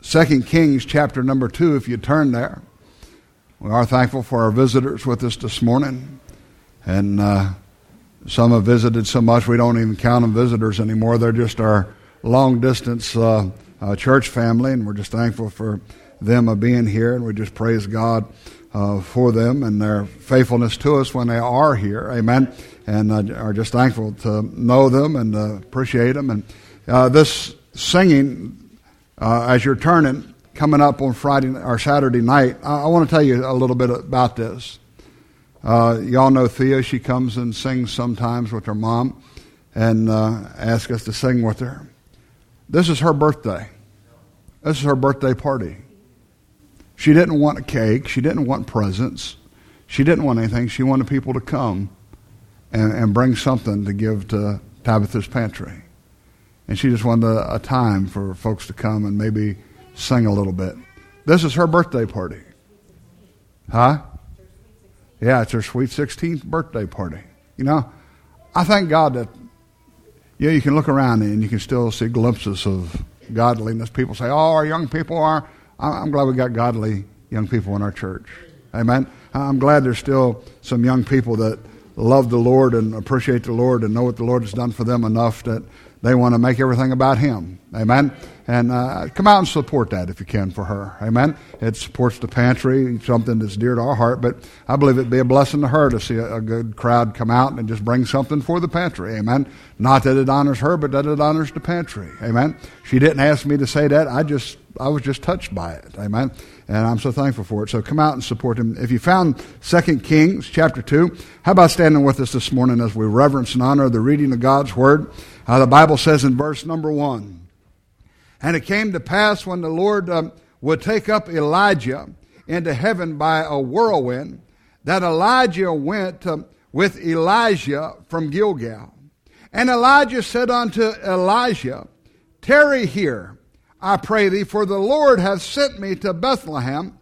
2 Kings chapter number 2, if you turn there. We are thankful for our visitors with us this morning. And some have visited so much we don't even count them visitors anymore. They're just our long-distance church family, and we're just thankful for them being here. And we just praise God for them and their faithfulness to us when they are here. Amen. And are just thankful to know them and appreciate them. And this singing, as you're turning, coming up on Friday or Saturday night, I want to tell you a little bit about this. Y'all know Thea. She comes and sings sometimes with her mom and asks us to sing with her. This is her birthday. This is her birthday party. She didn't want a cake. She didn't want presents. She didn't want anything. She wanted people to come and bring something to give to Tabitha's Pantry. And she just wanted a time for folks to come and maybe sing a little bit. This is her birthday party. Huh? Yeah, it's her sweet 16th birthday party. You know, I thank God that, you can look around and you can still see glimpses of godliness. People say, oh, our young people are. I'm glad we got godly young people in our church. Amen. I'm glad there's still some young people that love the Lord and appreciate the Lord and know what the Lord has done for them enough that they want to make everything about Him. Amen. And come out and support that if you can for her. Amen. It supports the pantry, something that's dear to our heart, but I believe it'd be a blessing to her to see a good crowd come out and just bring something for the pantry. Amen. Not that it honors her, but that it honors the pantry. Amen. She didn't ask me to say that. I was just touched by it. Amen. And I'm so thankful for it. So come out and support him. If you found 2 Kings chapter 2, how about standing with us this morning as we reverence and honor the reading of God's Word? The Bible says in verse number 1, and it came to pass when the Lord would take up Elijah into heaven by a whirlwind, that Elijah went with Elijah from Gilgal. And Elijah said unto Elijah, tarry here, I pray thee, for the Lord hath sent me to Bethel.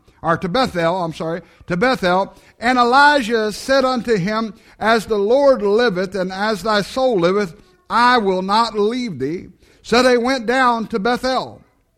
And Elijah said unto him, as the Lord liveth, and as thy soul liveth, I will not leave thee. So they went down to Bethel.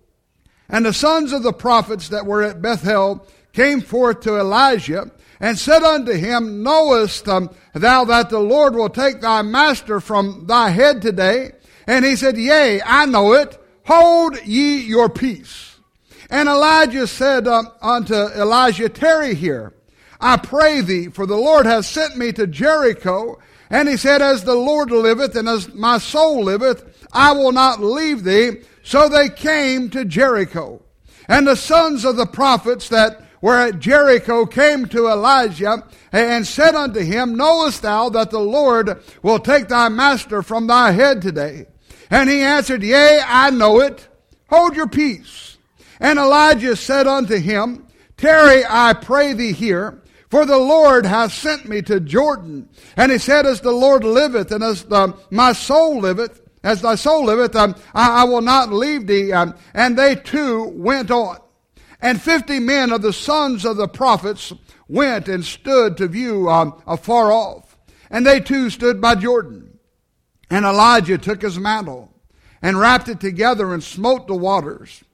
And the sons of the prophets that were at Bethel came forth to Elijah, and said unto him, knowest thou that the Lord will take thy master from thy head today? And he said, yea, I know it. Hold ye your peace. And Elijah said unto Elijah, tarry here, I pray thee, for the Lord hath sent me to Jericho. And he said, as the Lord liveth, and as my soul liveth, I will not leave thee. So they came to Jericho. And the sons of the prophets that were at Jericho came to Elijah and said unto him, knowest thou that the Lord will take thy master from thy head today? And he answered, yea, I know it. Hold your peace. And Elijah said unto him, tarry, I pray thee here, for the Lord hath sent me to Jordan. And he said, as the Lord liveth, and as my soul liveth, as thy soul liveth, I will not leave thee. And they two went on. And 50 men of the sons of the prophets went and stood to view afar off. And they too stood by Jordan. And Elijah took his mantle and wrapped it together and smote the waters.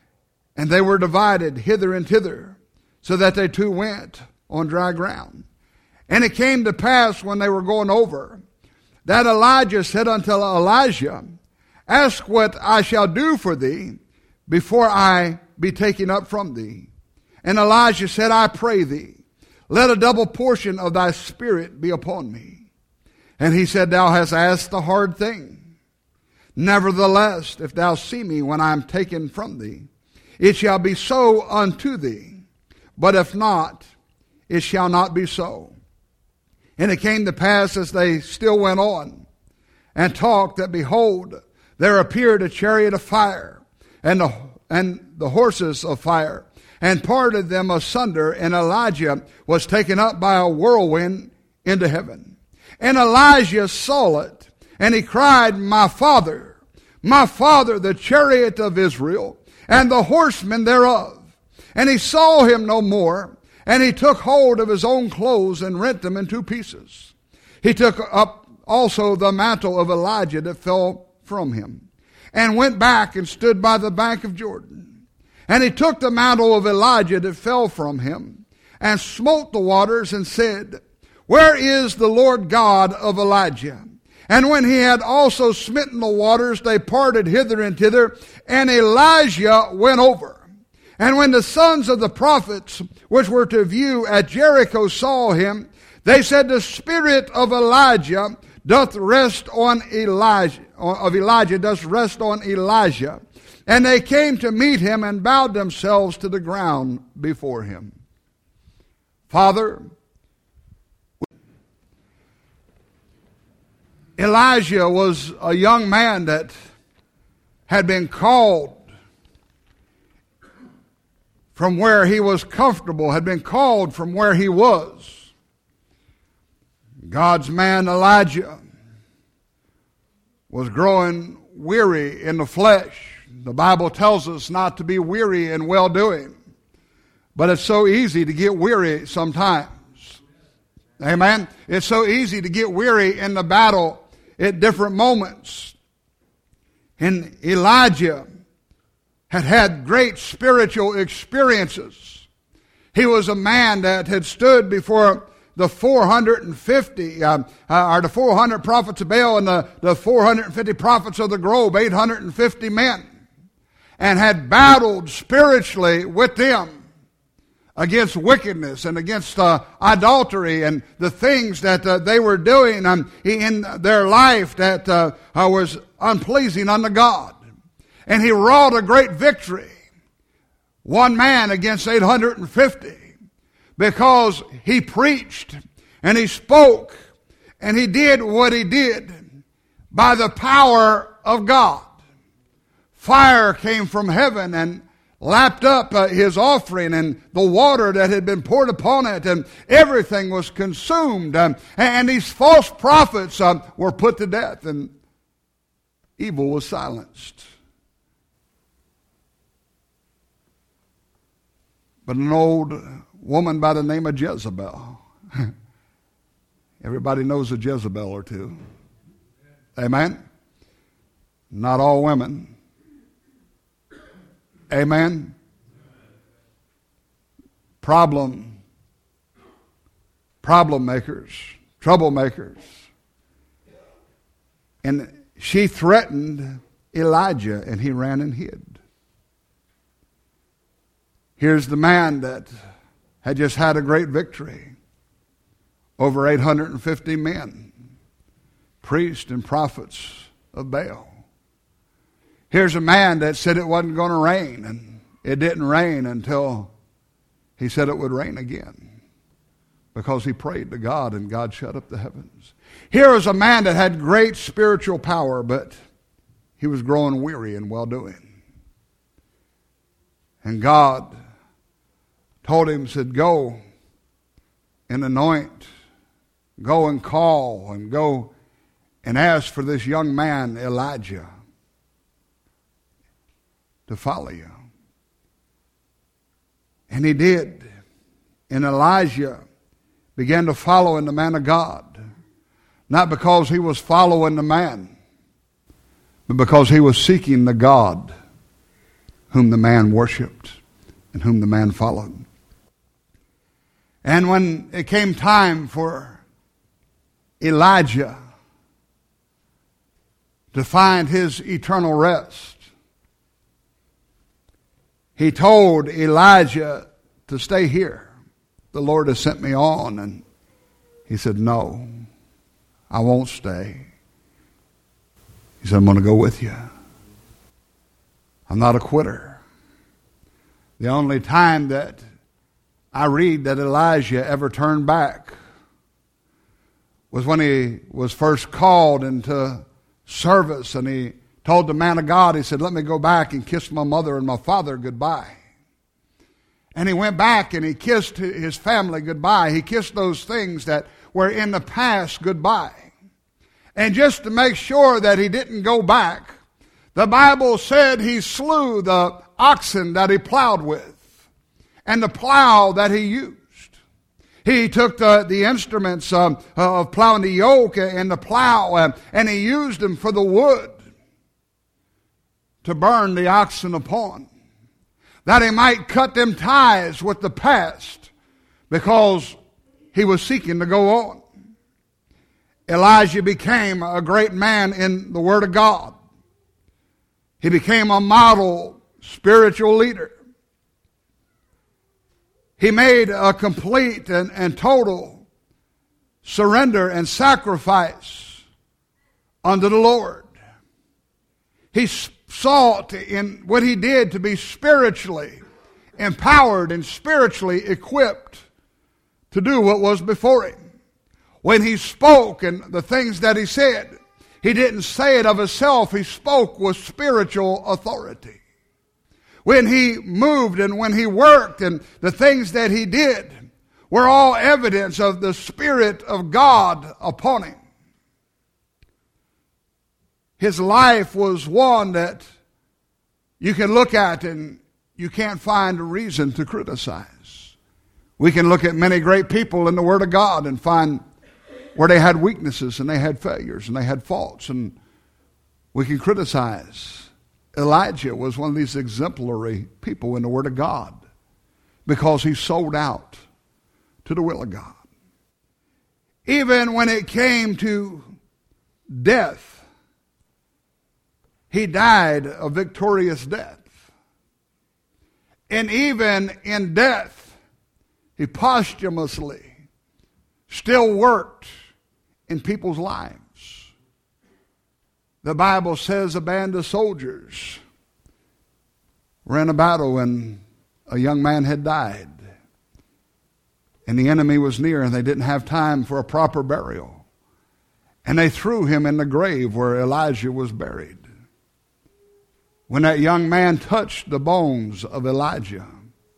And they were divided hither and thither, so that they two went on dry ground. And it came to pass when they were going over, that Elijah said unto Elijah, ask what I shall do for thee before I be taken up from thee. And Elijah said, I pray thee, let a double portion of thy spirit be upon me. And he said, thou hast asked the hard thing. Nevertheless, if thou see me when I am taken from thee, it shall be so unto thee. But if not, it shall not be so. And it came to pass as they still went on and talked, that behold, there appeared a chariot of fire and the horses of fire, and parted them asunder, and Elijah was taken up by a whirlwind into heaven. And Elijah saw it, and he cried, my father, the chariot of Israel, and the horsemen thereof. And he saw him no more, and he took hold of his own clothes and rent them in two pieces. He took up also the mantle of Elijah that fell from him, and went back and stood by the bank of Jordan. And he took the mantle of Elijah that fell from him, and smote the waters, and said, Where is the Lord God of Elijah? And when he had also smitten the waters, they parted hither and thither, and Elijah went over. And when the sons of the prophets, which were to view at Jericho, saw him, they said, The spirit of Elijah doth rest on Elijah doth rest on Elijah. And they came to meet him and bowed themselves to the ground before him. Father, Elijah was a young man that had been called from where he was comfortable, had been called from where he was. God's man Elijah was growing weary in the flesh. The Bible tells us not to be weary in well-doing, but it's so easy to get weary sometimes. Amen? It's so easy to get weary in the battle at different moments. And Elijah had had great spiritual experiences. He was a man that had stood before the 450, or the 400 prophets of Baal and the 450 prophets of the grove, 850 men, and had battled spiritually with them against wickedness and against adultery and the things that they were doing in their life that was unpleasing unto God. And he wrought a great victory, one man against 850, because he preached and he spoke and he did what he did by the power of God. Fire came from heaven and lapped up his offering, and the water that had been poured upon it, and everything was consumed. And these false prophets were put to death, and evil was silenced. But an old woman by the name of Jezebel, everybody knows a Jezebel or two. Amen? Not all women. Amen? Problem makers, troublemakers. And she threatened Elijah, and he ran and hid. Here's the man that had just had a great victory over 850 men, priests and prophets of Baal. Here's a man that said it wasn't going to rain, and it didn't rain until he said it would rain again, because he prayed to God and God shut up the heavens. Here was a man that had great spiritual power, but he was growing weary in well-doing. And God told him, said, go and anoint, go and call, and go and ask for this young man, Elijah, to follow you. And he did. And Elijah began to follow in the man of God, not because he was following the man, but because he was seeking the God whom the man worshiped and whom the man followed. And when it came time for Elijah to find his eternal rest, he told Elijah to stay here. The Lord has sent me on. And he said, no, I won't stay. He said, I'm going to go with you. I'm not a quitter. The only time that I read that Elijah ever turned back was when he was first called into service, and he told the man of God, he said, let me go back and kiss my mother and my father goodbye. And he went back and he kissed his family goodbye. He kissed those things that were in the past goodbye. And just to make sure that he didn't go back, the Bible said he slew the oxen that he plowed with and the plow that he used. He took the instruments of plowing, the yoke and the plow, and he used them for the wood to burn the oxen upon. that he might cut them ties with the past, because he was seeking to go on. Elijah became a great man in the Word of God. He became a model spiritual leader. He made a complete and total surrender and sacrifice unto the Lord. He sought in what he did to be spiritually empowered and spiritually equipped to do what was before him. When he spoke and the things that he said, he didn't say it of himself. He spoke with spiritual authority. When he moved and when he worked and the things that he did were all evidence of the Spirit of God upon him. His life was one that you can look at and you can't find a reason to criticize. We can look at many great people in the Word of God and find where they had weaknesses and they had failures and they had faults, and we can criticize. Elijah was one of these exemplary people in the Word of God because he sold out to the will of God. Even when it came to death, he died a victorious death. And even in death, he posthumously still worked in people's lives. The Bible says a band of soldiers were in a battle and a young man had died. And the enemy was near and they didn't have time for a proper burial. And they threw him in the grave where Elijah was buried. When that young man touched the bones of Elijah,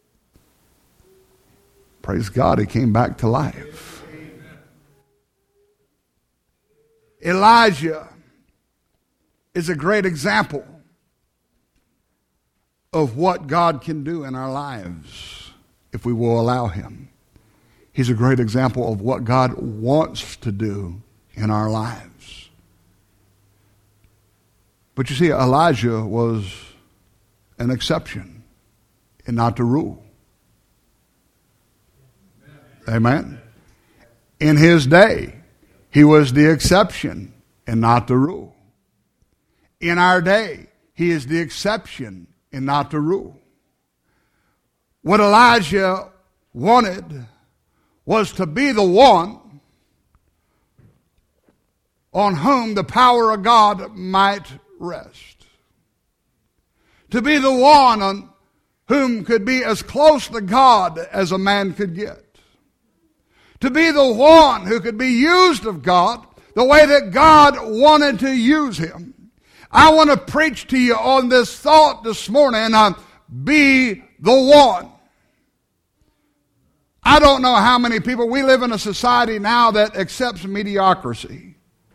praise God, he came back to life. Elijah is a great example of what God can do in our lives if we will allow him. He's a great example of what God wants to do in our lives. But you see, Elijah was an exception and not the rule. Amen? In his day, he was the exception and not the rule. In our day, he is the exception and not the rule. What Elijah wanted was to be the one on whom the power of God might rest. To be the one on whom could be as close to God as a man could get. To be the one who could be used of God the way that God wanted to use him. I want to preach to you on this thought this morning, be the one. I don't know how many people, we live in a society now that accepts mediocrity,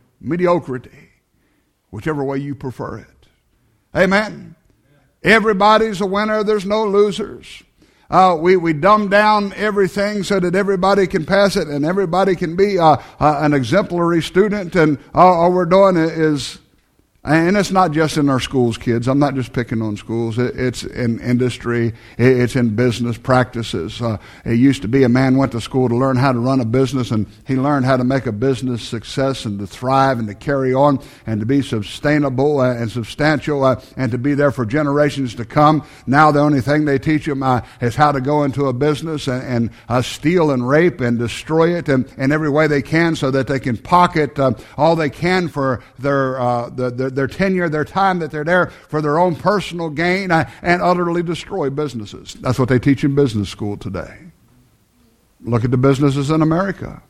whichever way you prefer it. Amen. Everybody's a winner, there's no losers. We dumb down everything so that everybody can pass it and everybody can be an exemplary student. And all we're doing is, and it's not just in our schools, kids. I'm not just picking on schools. It's in industry. It's in business practices. It used to be a man went to school to learn how to run a business, and he learned how to make a business success and to thrive and to carry on and to be sustainable and substantial and to be there for generations to come. Now the only thing they teach them is how to go into a business and steal and rape and destroy it in every way they can so that they can pocket all they can for their tenure, their time that they're there for their own personal gain, and utterly destroy businesses. That's what they teach in business school today. Look at the businesses in America.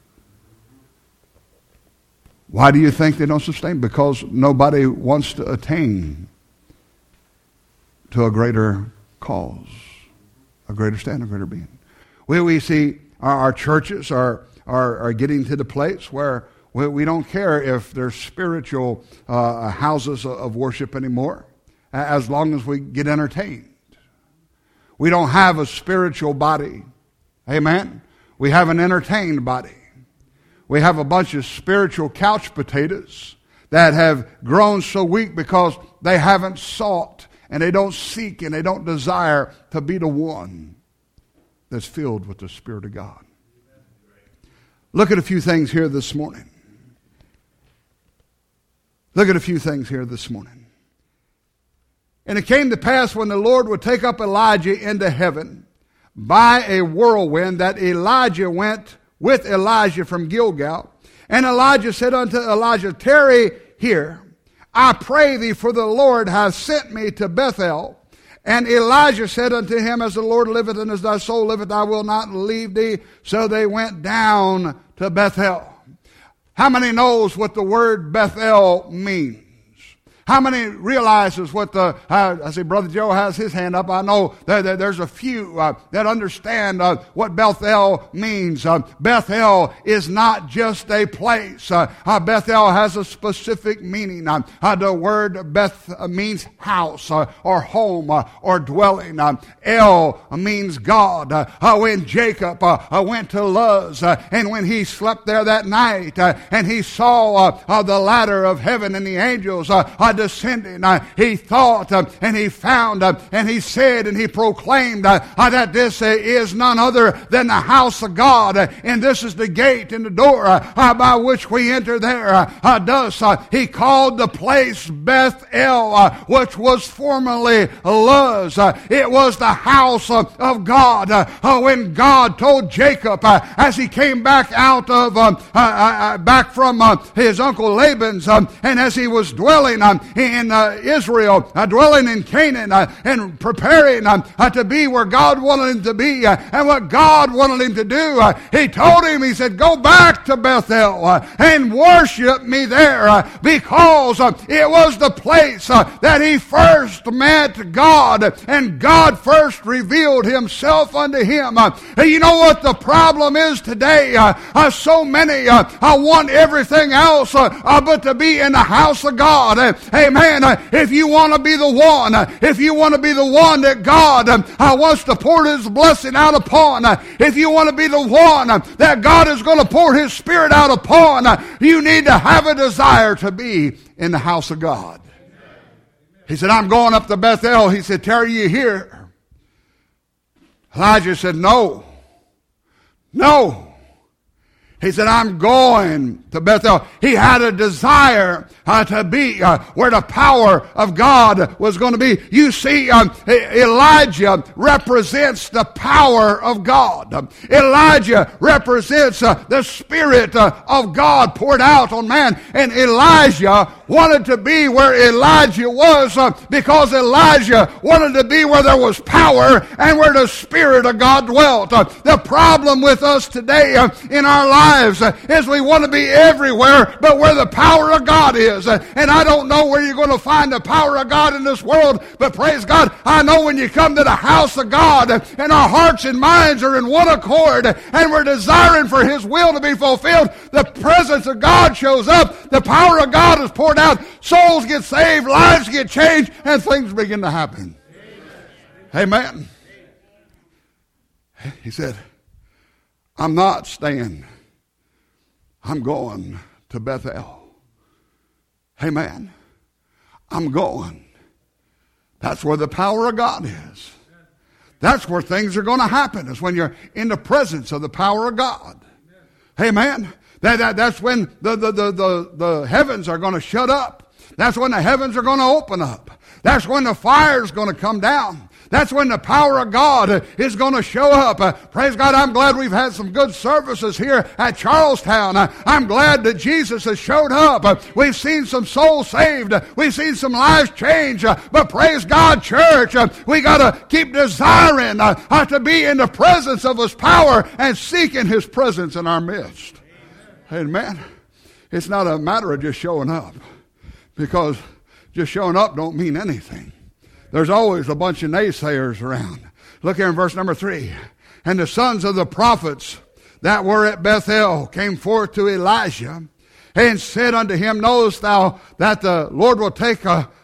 Why do you think they don't sustain? Because nobody wants to attain to a greater cause, a greater standard, a greater being. We see our churches are getting to the place where we don't care if there's spiritual houses of worship anymore, as long as we get entertained. We don't have a spiritual body. Amen? We have an entertained body. We have a bunch of spiritual couch potatoes that have grown so weak because they haven't sought and they don't seek and they don't desire to be the one that's filled with the Spirit of God. Look at a few things here this morning. Look at a few things here this morning. And it came to pass when the Lord would take up Elijah into heaven by a whirlwind, that Elijah went with Elijah from Gilgal. And Elijah said unto Elijah, tarry here, I pray thee, for the Lord hath sent me to Bethel. And Elijah said unto him, as the Lord liveth and as thy soul liveth, I will not leave thee. So they went down to Bethel. How many knows what the word Bethel means? How many realizes what I see Brother Joe has his hand up. I know that there's a few that understand what Bethel means. Bethel is not just a place. Bethel has a specific meaning. The word Beth means house or home or dwelling. El means God. When Jacob went to Luz and when he slept there that night and he saw the ladder of heaven and the angels descending, he thought and he found and he said and he proclaimed that this is none other than the house of God, and this is the gate and the door by which we enter there. Thus he called the place Bethel, which was formerly Luz. It was the house of God. When God told Jacob as he came back out of back from his uncle Laban's and as he was dwelling in Israel, dwelling in Canaan and preparing to be where God wanted him to be and what God wanted him to do, he told him, he said, go back to Bethel and worship me there, because it was the place that he first met God and God first revealed himself unto him. You know what the problem is today? So many want everything else but to be in the house of God. Amen. If you want to be the one, if you want to be the one that God wants to pour his blessing out upon, if you want to be the one that God is going to pour his Spirit out upon, you need to have a desire to be in the house of God. He said, I'm going up to Bethel. He said, tarry you here. Elijah said, no. He said, I'm going to Bethel. He had a desire to be where the power of God was going to be. You see, Elijah represents the power of God. Elijah represents the Spirit of God poured out on man. And Elijah wanted to be where Elijah was because Elijah wanted to be where there was power and where the Spirit of God dwelt. The problem with us today in our lives is we want to be everywhere but where the power of God is. And I don't know where you're going to find the power of God in this world, but praise God, I know when you come to the house of God and our hearts and minds are in one accord and we're desiring for his will to be fulfilled, the presence of God shows up, the power of God is poured out, souls get saved, lives get changed, and things begin to happen. Amen. He said, I'm not staying. I'm going to Bethel. Amen. I'm going. That's where the power of God is. That's where things are going to happen, is when you're in the presence of the power of God. Amen. That's when the heavens are going to shut up. That's when the heavens are going to open up. That's when the fire is going to come down. That's when the power of God is going to show up. Praise God, I'm glad we've had some good services here at Charlestown. I'm glad that Jesus has showed up. We've seen some souls saved. We've seen some lives changed. But praise God, church, we got to keep desiring to be in the presence of his power and seeking his presence in our midst. Amen. It's not a matter of just showing up, because just showing up don't mean anything. There's always a bunch of naysayers around. Look here in verse number 3. And the sons of the prophets that were at Bethel came forth to Elijah and said unto him, knowest thou that the Lord will take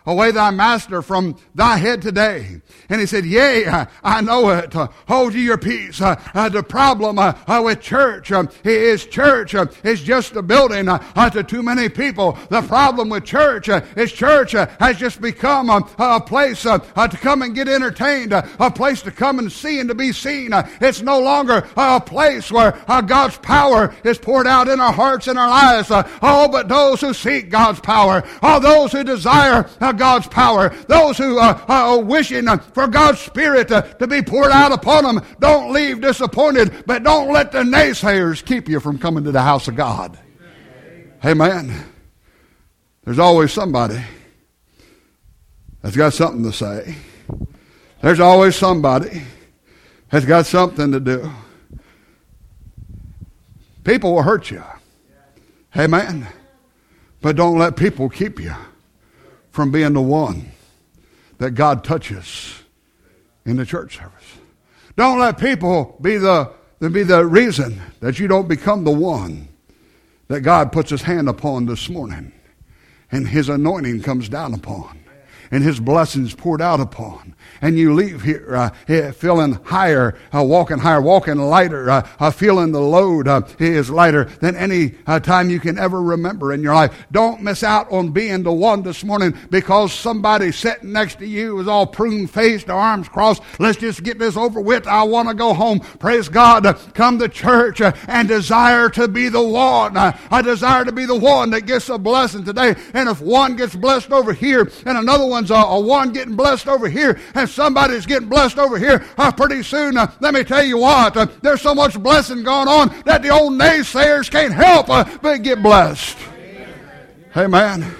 away thy master from thy head today. And he said, yea, I know it. Hold ye your peace. The problem with church is just a building to too many people. The problem with church is church has just become a place to come and get entertained, a place to come and see and to be seen. It's no longer a place where God's power is poured out in our hearts and our lives. But those who seek God's power, those who desire God's power, those who are wishing for God's Spirit to be poured out upon them, don't leave disappointed, but don't let the naysayers keep you from coming to the house of God. Amen. There's always somebody that's got something to say. There's always somebody that's got something to do. People will hurt you. Amen. But don't let people keep you from being the one that God touches in the church service. Don't let people be the reason that you don't become the one that God puts his hand upon this morning and his anointing comes down upon and his blessings poured out upon. And you leave here feeling higher, walking lighter, feeling the load is lighter than any time you can ever remember in your life. Don't miss out on being the one this morning because somebody sitting next to you is all prune-faced, arms crossed. Let's just get this over with. I want to go home. Praise God. Come to church and desire to be the one. I desire to be the one that gets a blessing today. And if one gets blessed over here and another one's a one getting blessed over here and somebody's getting blessed over here, pretty soon, let me tell you what, there's so much blessing going on that the old naysayers can't help but get blessed. Amen.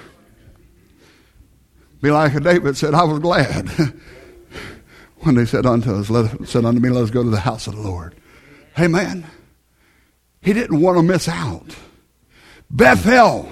Be like David said, I was glad when they said unto me, let us go to the house of the Lord. Amen. He didn't want to miss out. Bethel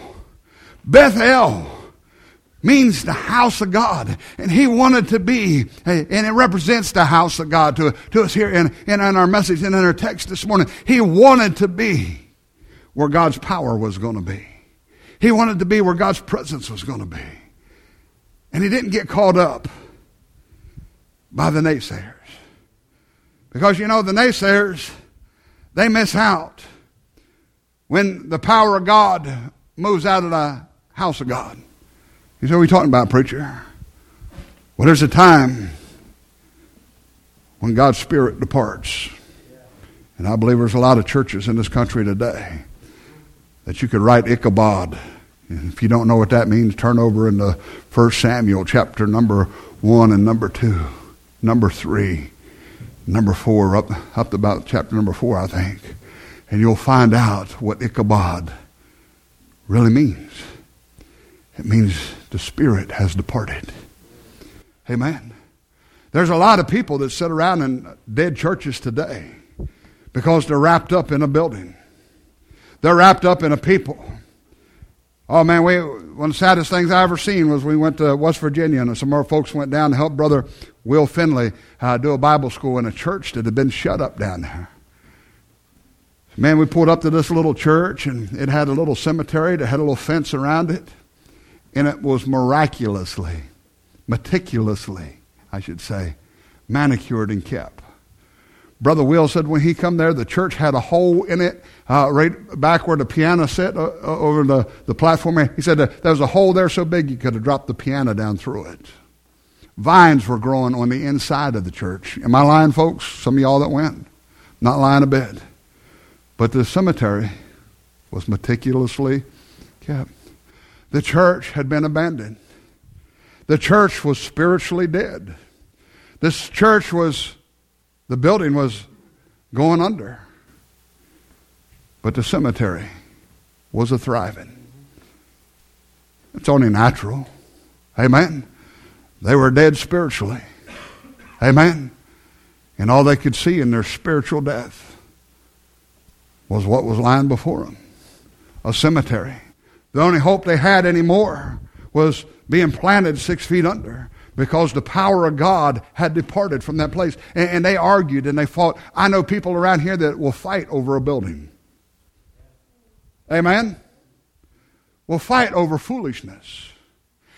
means the house of God. And he wanted to be, and it represents the house of God to us here in our message and in our text this morning. He wanted to be where God's power was going to be. He wanted to be where God's presence was going to be. And he didn't get caught up by the naysayers. Because, the naysayers, they miss out when the power of God moves out of the house of God. You say, what are we talking about, preacher? Well, there's a time when God's Spirit departs. And I believe there's a lot of churches in this country today that you could write Ichabod. And if you don't know what that means, turn over into 1 Samuel chapter number 1 and number 2, number 3, number 4, up to about chapter number 4, I think. And you'll find out what Ichabod really means. It means the Spirit has departed. Amen. There's a lot of people that sit around in dead churches today because they're wrapped up in a building. They're wrapped up in a people. Oh man, one of the saddest things I ever seen was we went to West Virginia and some of our folks went down to help Brother Will Finley do a Bible school in a church that had been shut up down there. Man, we pulled up to this little church and it had a little cemetery that had a little fence around it. And it was meticulously, I should say, manicured and kept. Brother Will said when he come there, the church had a hole in it right back where the piano sat over the platform. He said there was a hole there so big you could have dropped the piano down through it. Vines were growing on the inside of the church. Am I lying, folks? Some of y'all that went? Not lying a bit. But the cemetery was meticulously kept. The church had been abandoned. The church was spiritually dead. This church the building was going under. But the cemetery was a thriving. It's only natural. Amen. They were dead spiritually. Amen. And all they could see in their spiritual death was what was lying before them. A cemetery. The only hope they had anymore was being planted 6 feet under because the power of God had departed from that place. And they argued and they fought. I know people around here that will fight over a building. Amen? Will fight over foolishness.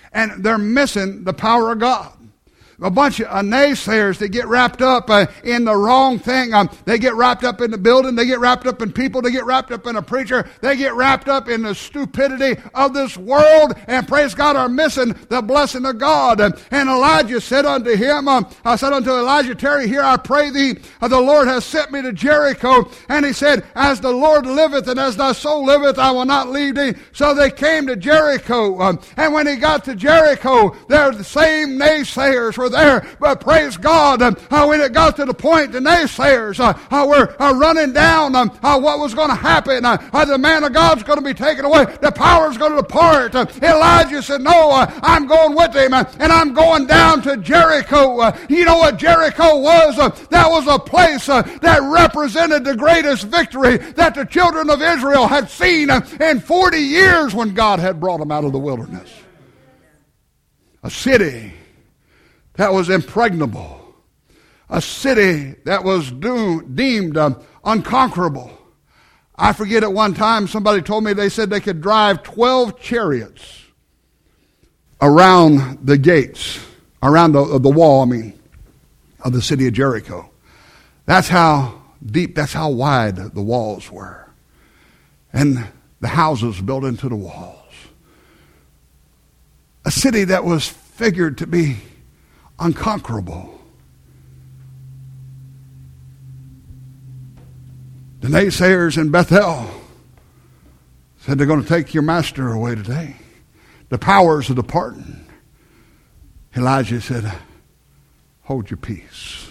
And they're missing the power of God. A bunch of naysayers that get wrapped up in the wrong thing. They get wrapped up in the building. They get wrapped up in people. They get wrapped up in a preacher. They get wrapped up in the stupidity of this world, and praise God, are missing the blessing of God. And Elijah said unto him, I said unto Elijah, tarry here, I pray thee. The Lord has sent me to Jericho. And he said, as the Lord liveth and as thy soul liveth, I will not leave thee. So they came to Jericho. And when he got to Jericho, there the same naysayers were there, but praise God, when it got to the point, the naysayers were running down what was going to happen. The man of God's going to be taken away. The power's going to depart. Elijah said, no, I'm going with him, and I'm going down to Jericho. You know what Jericho was? That was a place that represented the greatest victory that the children of Israel had seen in 40 years when God had brought them out of the wilderness. A city that was impregnable. A city that was deemed unconquerable. I forget at one time somebody told me they said they could drive 12 chariots around the gates, around the wall, of the city of Jericho. That's how deep, that's how wide the walls were. And the houses built into the walls. A city that was figured to be unconquerable. The naysayers in Bethel said they're going to take your master away today. The powers are departing. Elijah said, hold your peace.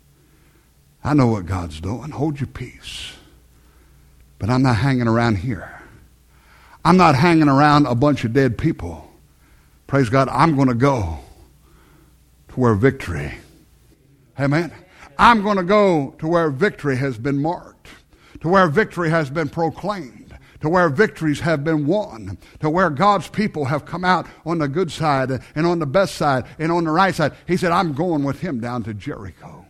I know what God's doing. Hold your peace. But I'm not hanging around here. I'm not hanging around a bunch of dead people. Praise God, I'm going to go to where victory, amen. I'm going to go to where victory has been marked, to where victory has been proclaimed, to where victories have been won, to where God's people have come out on the good side and on the best side and on the right side. He said, I'm going with him down to Jericho.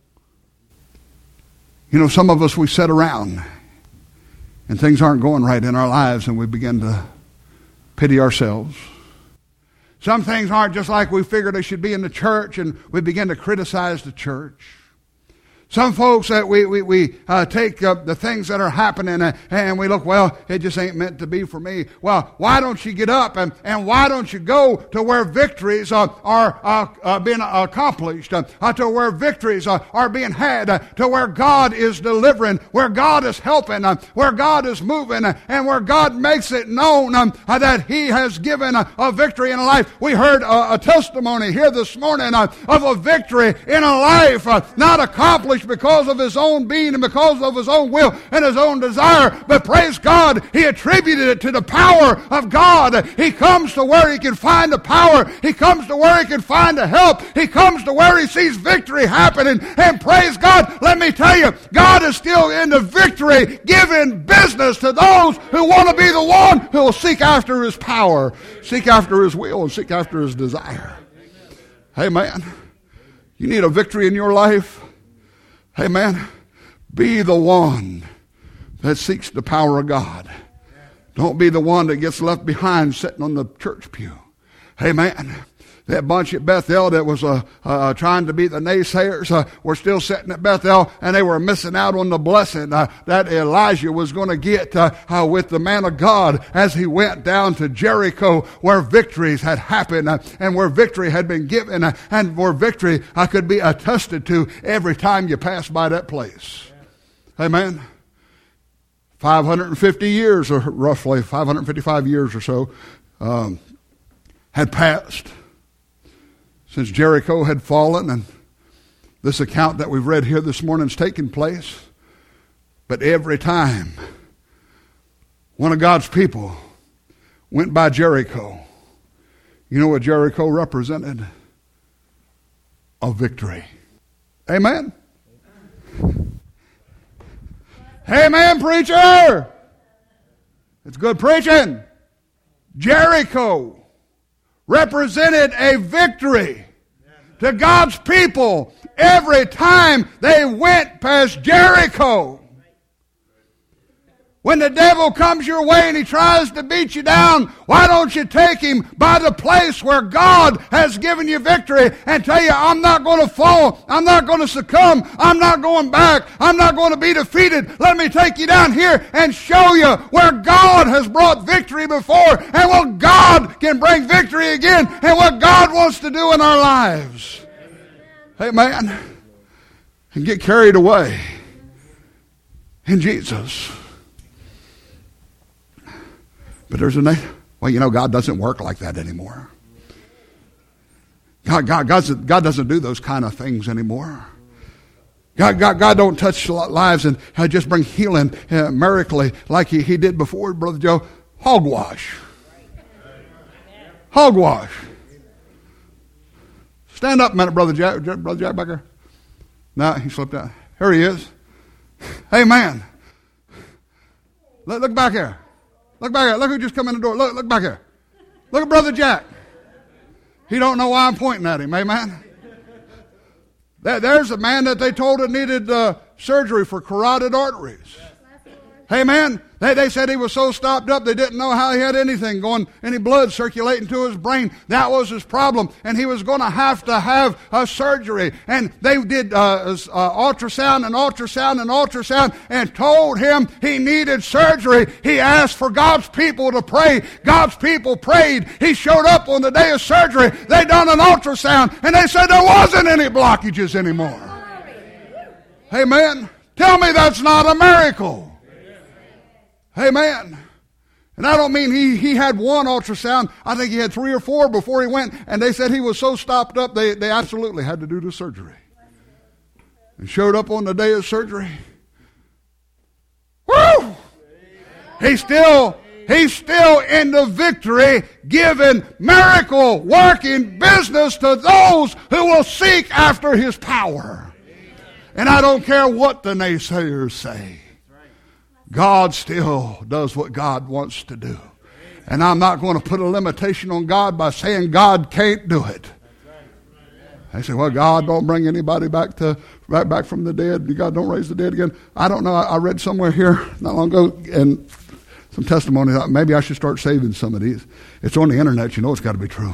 You know, some of us, we sit around and things aren't going right in our lives and we begin to pity ourselves. Some things aren't just like we figured they should be in the church, and we begin to criticize the church. Some folks that we take the things that are happening and we look, well, it just ain't meant to be for me. Well, why don't you get up and why don't you go to where victories are being accomplished, to where victories are being had, to where God is delivering, where God is helping, where God is moving, and where God makes it known that He has given a victory in a life. We heard a testimony here this morning of a victory in a life not accomplished because of his own being and because of his own will and his own desire. But praise God, he attributed it to the power of God. He comes to where he can find the power. He comes to where he can find the help. He comes to where he sees victory happening. And praise God, let me tell you, God is still in the victory giving business to those who want to be the one who will seek after his power, seek after his will, and seek after his desire. Hey man, you need a victory in your life? Hey man, be the one that seeks the power of God. Don't be the one that gets left behind sitting on the church pew. Hey man, that bunch at Bethel that was trying to be the naysayers were still sitting at Bethel, and they were missing out on the blessing that Elijah was going to get with the man of God as he went down to Jericho, where victories had happened and where victory had been given and where victory could be attested to every time you pass by that place. Amen. 550 years, or roughly 555 years or so, had passed since Jericho had fallen, and this account that we've read here this morning has taken place. But every time one of God's people went by Jericho, you know what Jericho represented? A victory. Amen? Amen, preacher! It's good preaching. Jericho represented a victory to God's people every time they went past Jericho. When the devil comes your way and he tries to beat you down, why don't you take him by the place where God has given you victory and tell you, I'm not going to fall, I'm not going to succumb, I'm not going back, I'm not going to be defeated. Let me take you down here and show you where God has brought victory before and what God can bring victory again and what God wants to do in our lives. Amen. And get carried away in Jesus. But there's well, you know, God doesn't work like that anymore. God doesn't do those kind of things anymore. God don't touch lives and just bring healing miraculously like he did before, Brother Joe. Hogwash. Hogwash. Stand up a minute, Brother Jack. Brother Jack back there. No, he slipped out. Here he is. Amen. Look back here. Look back here. Look who just come in the door. Look back here. Look at Brother Jack. He don't know why I'm pointing at him. Amen. There's a man that they told had needed surgery for carotid arteries. Amen. They said he was so stopped up they didn't know how he had any blood circulating to his brain. That was his problem. And he was going to have a surgery. And they did ultrasound and told him he needed surgery. He asked for God's people to pray. God's people prayed. He showed up on the day of surgery. They done an ultrasound and they said there wasn't any blockages anymore. Amen. Tell me that's not a miracle. Amen. And I don't mean he had one ultrasound. I think he had 3 or 4 before he went. And they said he was so stopped up, they absolutely had to do the surgery. And showed up on the day of surgery. Woo! He's still in the victory, giving miracle working business to those who will seek after his power. And I don't care what the naysayers say. God still does what God wants to do. And I'm not going to put a limitation on God by saying God can't do it. They say, well, God don't bring anybody back from the dead. God don't raise the dead again. I don't know. I read somewhere here not long ago and some testimony. Maybe I should start saving some of these. It's on the internet. You know it's got to be true.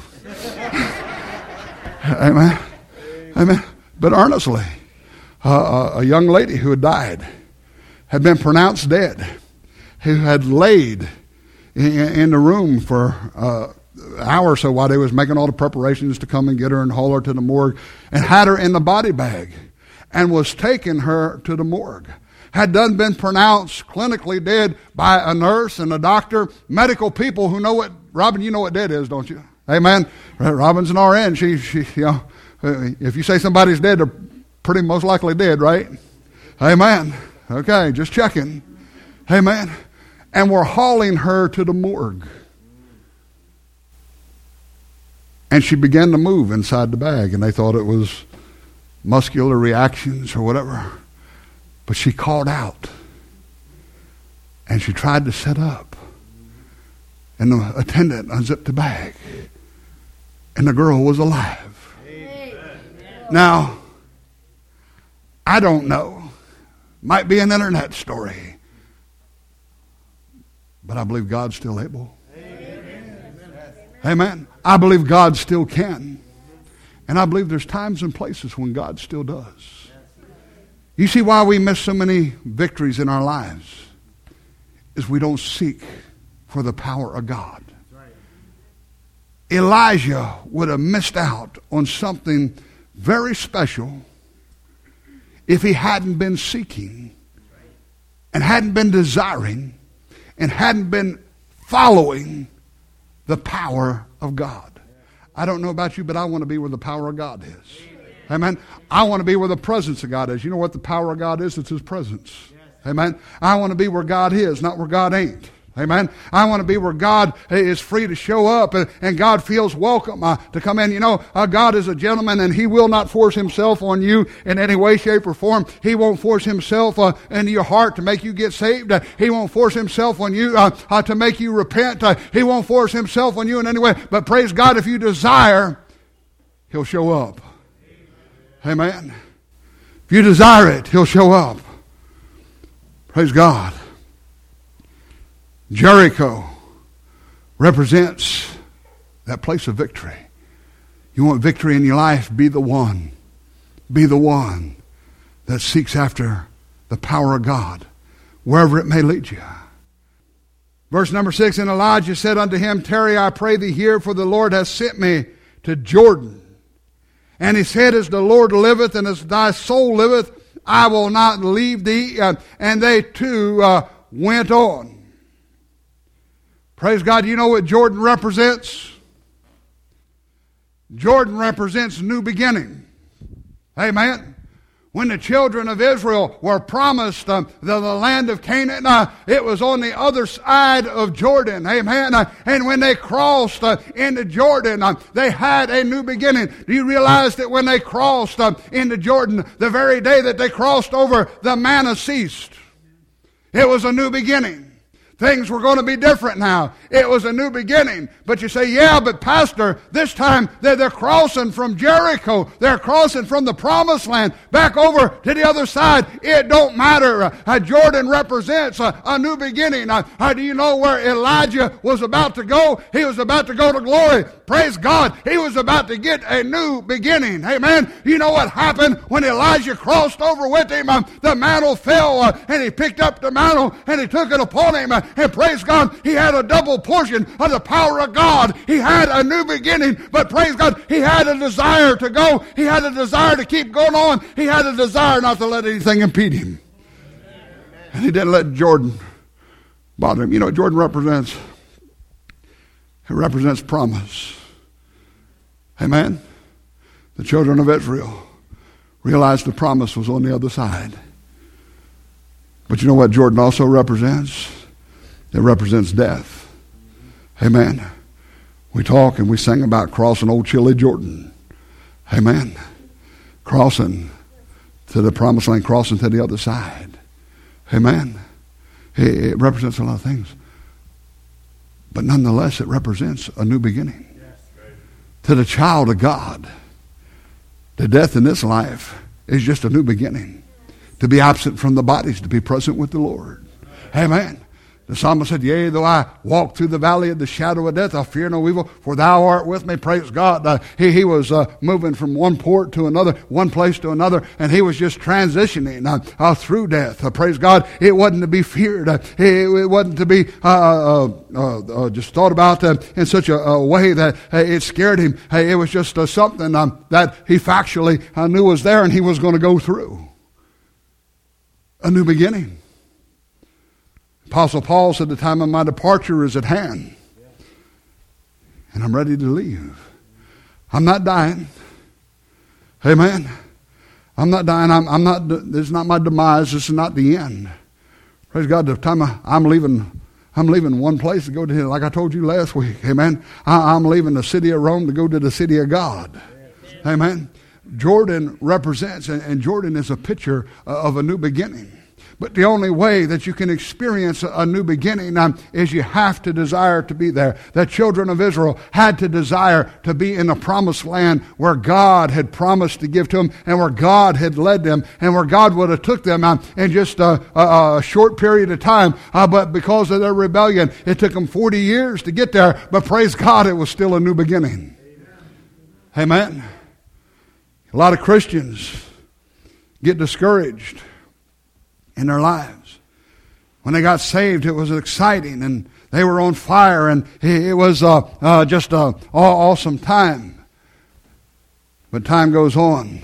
Amen. Amen. But earnestly, a young lady who had died had been pronounced dead, who had laid in the room for an hour or so while they was making all the preparations to come and get her and haul her to the morgue, and had her in the body bag and was taking her to the morgue. Had done been pronounced clinically dead by a nurse and a doctor, medical people who know what, Robin, you know what dead is, don't you? Amen. Robin's an RN. She if you say somebody's dead, they're pretty most likely dead, right? Amen. Okay, just checking. Amen. And we're hauling her to the morgue. And she began to move inside the bag, and they thought it was muscular reactions or whatever. But she called out. And she tried to sit up. And the attendant unzipped the bag. And the girl was alive. Amen. Now, I don't know. Might be an internet story. But I believe God's still able. Amen. Amen. I believe God still can. And I believe there's times and places when God still does. You see why we miss so many victories in our lives? Is we don't seek for the power of God. Elijah would have missed out on something very special if he hadn't been seeking and hadn't been desiring and hadn't been following the power of God. I don't know about you, but I want to be where the power of God is. Amen. I want to be where the presence of God is. You know what the power of God is? It's his presence. Amen. I want to be where God is, not where God ain't. Amen. I want to be where God is free to show up and God feels welcome to come in. You know, God is a gentleman and he will not force himself on you in any way, shape, or form. He won't force himself into your heart to make you get saved. He won't force himself on you to make you repent. He won't force himself on you in any way. But praise God, if you desire, he'll show up. Amen. If you desire it, he'll show up. Praise God. Jericho represents that place of victory. You want victory in your life? Be the one. Be the one that seeks after the power of God, wherever it may lead you. Verse number 6, and Elijah said unto him, Tarry, I pray thee here, for the Lord hath sent me to Jordan. And he said, As the Lord liveth, and as thy soul liveth, I will not leave thee. And they too went on. Praise God. You know what Jordan represents? Jordan represents new beginning. Amen. When the children of Israel were promised the land of Canaan, it was on the other side of Jordan. Amen. And when they crossed into Jordan, they had a new beginning. Do you realize that when they crossed into Jordan, the very day that they crossed over, the manna ceased? It was a new beginning. Things were going to be different now. It was a new beginning. But you say, yeah, but Pastor, this time they're crossing from Jericho. They're crossing from the promised land back over to the other side. It don't matter. Jordan represents a new beginning. Do you know where Elijah was about to go? He was about to go to glory. Praise God. He was about to get a new beginning. Amen. You know what happened when Elijah crossed over with him? The mantle fell and he picked up the mantle and he took it upon him. And praise God, he had a double portion of the power of God. He had a new beginning, but praise God, he had a desire to go. He had a desire to keep going on. He had a desire not to let anything impede him. And he didn't let Jordan bother him. You know what Jordan represents? It represents promise. Amen? The children of Israel realized the promise was on the other side. But you know what Jordan also represents? It represents death. Amen. We talk and we sing about crossing old chilly Jordan. Amen. Crossing to the promised land, crossing to the other side. Amen. It represents a lot of things. But nonetheless, it represents a new beginning. To the child of God, the death in this life is just a new beginning. To be absent from the bodies, to be present with the Lord. Amen. The psalmist said, Yea, though I walk through the valley of the shadow of death, I fear no evil, for thou art with me. Praise God. He was moving from one port to another, one place to another, and he was just transitioning through death. Praise God. It wasn't to be feared. It wasn't to be just thought about in such a way that it scared him. It was just something that he factually knew was there and he was going to go through. A new beginning. Apostle Paul said, the time of my departure is at hand. And I'm ready to leave. I'm not dying. Amen. I'm not dying. This is not my demise. This is not the end. Praise God. The time I'm leaving one place to go to, like I told you last week. Amen. I'm leaving the city of Rome to go to the city of God. Amen. Jordan represents, and Jordan is a picture of a new beginning. But the only way that you can experience a new beginning is you have to desire to be there. The children of Israel had to desire to be in the promised land where God had promised to give to them and where God had led them and where God would have took them in just a short period of time. But because of their rebellion, it took them 40 years to get there. But praise God, it was still a new beginning. Amen. A lot of Christians get discouraged in their lives. When they got saved, it was exciting and they were on fire and it was just an awesome time. But time goes on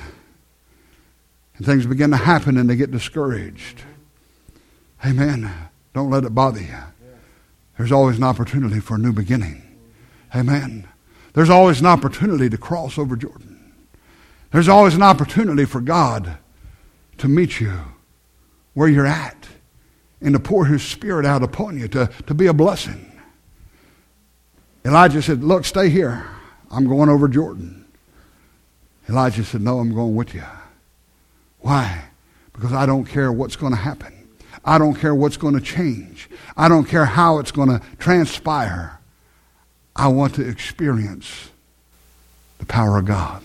and things begin to happen and they get discouraged. Amen. Don't let it bother you. There's always an opportunity for a new beginning. Amen. There's always an opportunity to cross over Jordan. There's always an opportunity for God to meet you where you're at and to pour His Spirit out upon you to be a blessing. Elijah said, look, stay here. I'm going over Jordan. Elijah said, no, I'm going with you. Why? Because I don't care what's going to happen. I don't care what's going to change. I don't care how it's going to transpire. I want to experience the power of God.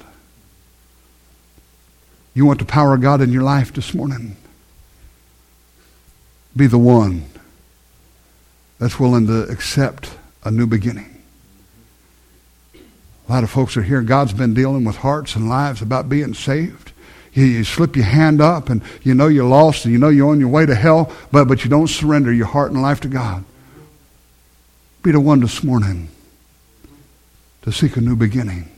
You want the power of God in your life this morning? Be the one that's willing to accept a new beginning. A lot of folks are here. God's been dealing with hearts and lives about being saved. You slip your hand up and you know you're lost and you know you're on your way to hell, but you don't surrender your heart and life to God. Be the one this morning to seek a new beginning.